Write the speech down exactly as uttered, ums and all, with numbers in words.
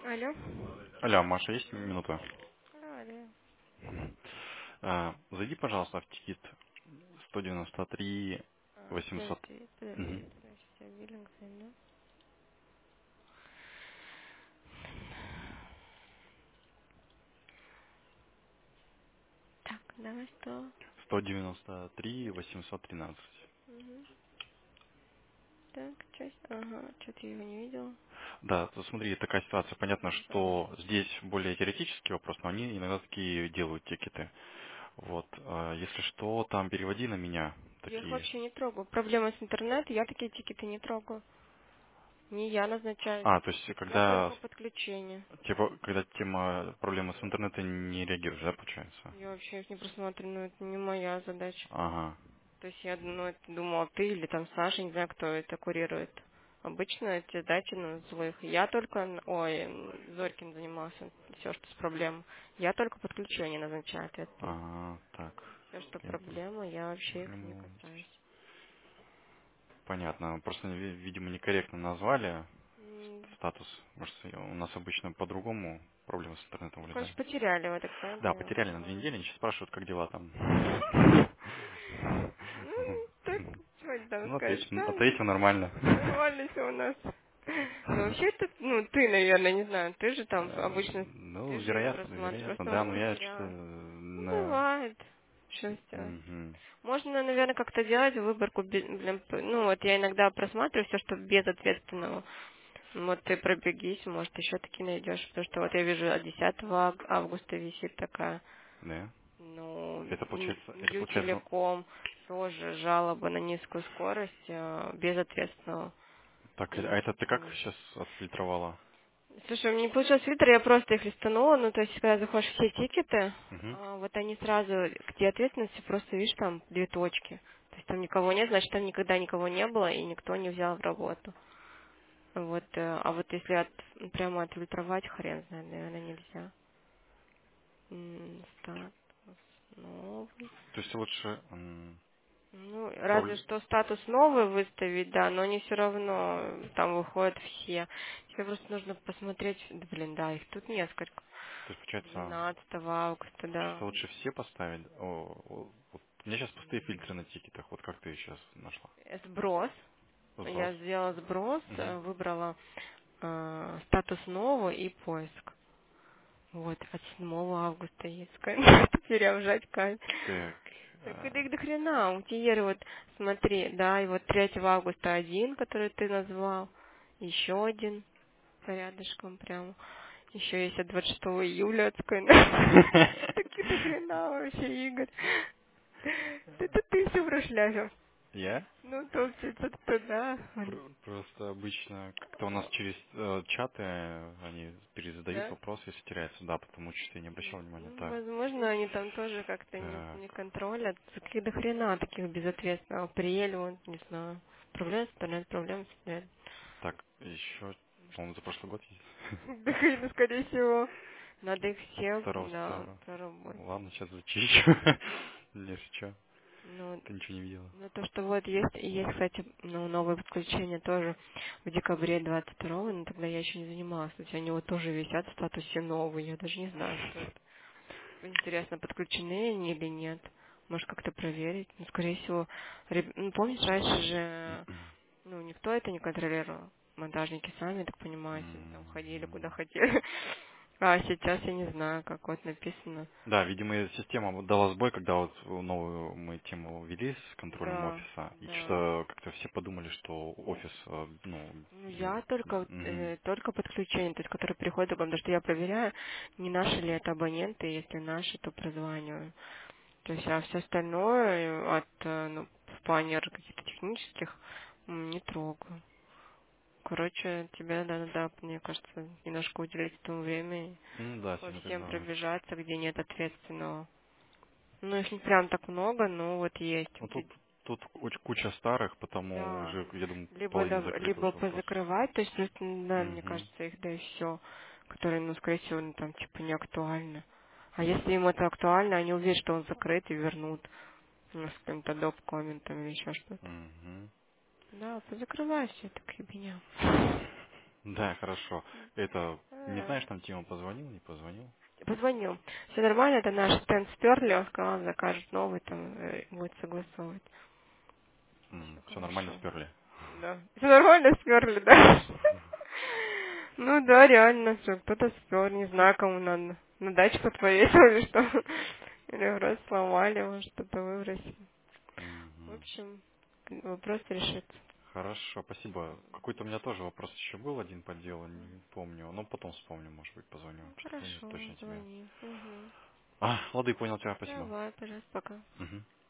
Алло. Алло, Маша, есть минута? Алло. А, зайди, пожалуйста, в тикет сто девяносто три А, восемьсот. подожди, подожди, Мгм. подожди, сейчас биллинг зайду. Так, давай что? сто девяносто три восемьсот тринадцать. Угу. Так, часть. Ага, что-то я его не видела. Да, то смотри, такая ситуация. Понятно, М, Понятно. что здесь более теоретический вопрос, но они иногда такие делают тикеты. Вот, а, если что, там переводи на меня Я их такие. вообще не трогаю. Проблема с интернетом, я такие тикеты не трогаю. Не я назначаю. А, то есть, Я когда, только подключение. типа, когда тема проблемы с интернетом не реагируешь, да, получается? Я вообще их не просматриваю, но это не моя задача. Ага, То есть я ну, это думала, ты или там Саша, не знаю, кто это курирует. Обычно эти дати на злых. Я только, н- ой, м, Зорькин занимался, все, что с проблемой. Я только подключение назначаю, ответственно. ага, так, Все, что клиентам. проблема, я вообще их не Проблему. касаюсь. Понятно. Просто, ви- видимо, некорректно назвали М, статус. Может, и у нас обычно по-другому проблемы с интернетом Короче, вылезают. потеряли вы, так Да, правильно? потеряли на две Ага. недели, они сейчас спрашивают, как дела там. Ну, так, что там Ну, сказать, ответим, да, ответим нормально. нормально все у нас. Ну, вообще, это, ну, ты, наверное, не знаю, ты же там Э, обычно, Ну, ты же их вероятно, просматриваешь, вероятно, да, тоже но я что-то потеряла. Ну, на... бывает. Что сделать? Мгм. Можно, наверное, как-то делать выборку, бе- блин, п- ну, вот я иногда просматриваю все, что без ответственного. Вот ты пробегись, может, еще таки найдешь, потому что вот я вижу от десятого ав- августа висит такая, Да. ну, Это М- получается, это Мью получается, Телеком, тоже жалоба на низкую скорость, э, без ответственного. так, а И это ты как что-то сейчас отфильтровала? Слушай, у меня не получилось фильтр, я просто их листанула, ну, то есть, когда заходишь в все тикеты, Угу. а, вот они сразу, где ответственности, просто, видишь, там две точки. То есть там никого нет, значит, там никогда никого не было, и никто не взял в работу. Вот, э, а вот если от, прямо отфильтровать, хрен знает, наверное, нельзя. М, Статус новый. То есть лучше м, Ну, разве проблем... что статус новый выставить, да, но они все равно там выходят все. Тебе просто нужно посмотреть, да, блин, да, их тут несколько. То есть получается, двенадцатого августа, да. что лучше все поставить? О, о, вот у меня сейчас пустые фильтры на тикетах. Вот как ты сейчас нашла? Э, Сброс. Сброс. Я сделала сброс, Угу. э, выбрала э, статус нового и поиск. Вот, от седьмого августа есть переобжать кайф. Так. Так э, это их до хрена. У Тиеры вот, смотри, да, и вот третьего августа один, который ты назвал, еще один рядышком прямо. Еще есть от двадцать шестого июля отской. Такие до хрена вообще, Игорь. Это ты все прошляпил. Я? Ну, топчется туда. Пр- Просто обычно как-то у нас через э, чаты они перезадают Да? вопрос, если теряется. Да, потому что я не обращал внимания. Ну, Так. возможно, они там тоже как-то не, Так. не контролят. Каких до хрена таких безответственных. Апрель, вот, не знаю. Проблема с интернет, проблема с интернет. Так, еще, по-моему, за прошлый год есть. Да, хрена, скорее всего. Надо их все, Второго да, второго. проработать. Ладно, сейчас зачищу. Если что, Ну, ты ничего не видела. ну, то, что вот есть, и есть, кстати, ну, новое подключение тоже в декабре двадцать второго, но тогда я еще не занималась. То есть они вот тоже висят в статусе новые. Я даже не знаю, что это. Интересно, подключены они или нет. Может, как-то проверить. Ну, скорее всего, реб- ну, помнишь, раньше же, ну, никто это не контролировал. Монтажники сами, я так понимаю, себе там ходили куда М. хотели. А сейчас я не знаю, как вот написано. Да, видимо, система вот дала сбой, когда вот новую мы тему ввели с контролем Да, офиса, и да. что как-то все подумали, что офис, э, ну, Ну, м, я только, вот, мгм. э, только подключение, то есть, которые приходят, потому что я проверяю, не наши ли это абоненты, если наши, то прозваниваю. То есть, а все остальное э, от, э, ну, в плане р- каких-то технических м, не трогаю. Короче, тебе надо, мне кажется, немножко уделить этому время и Ну да, по сегодня всем тогда. пробежаться, где нет ответственного. Ну, их не прям так много, но вот есть. Ну Вот тут и- тут куч- куча старых, потому да. уже, я думаю, Либо, половина дав- закрыта либо уже вопросов. позакрывать, то есть, просто, да, мне Угу. кажется, их да и все, которые, ну, скорее всего, ну, там, типа, не актуальны. А если им это актуально, они увидят, что он закрыт и вернут, ну, с каким-то доп. Комментом или еще что-то. Угу. Да, позакрывай все это к ебеням. Да, хорошо. Это Не А, знаешь, там Тима позвонил, не позвонил? Позвонил. Все нормально, это наш стенд сперли, он сказал, он закажет новый, там э, будет согласовывать. Все Все нормально хорошо. сперли. Да. Все нормально сперли, да? Ну да, реально, что кто-то спер, не знаю, кому надо. На дачку повесил или что. Или просто сломали, может, что-то выбросили. В Мгм. общем, вопрос решится. Хорошо, спасибо. Какой-то у меня тоже вопрос еще был один по делу, не помню. Ну, потом вспомню, может быть, позвоню. Ну, Что-то помню хорошо, точно тебе. звони. Угу. А, лады, понял тебя, спасибо. Давай, пожалуйста, пока. Мгм.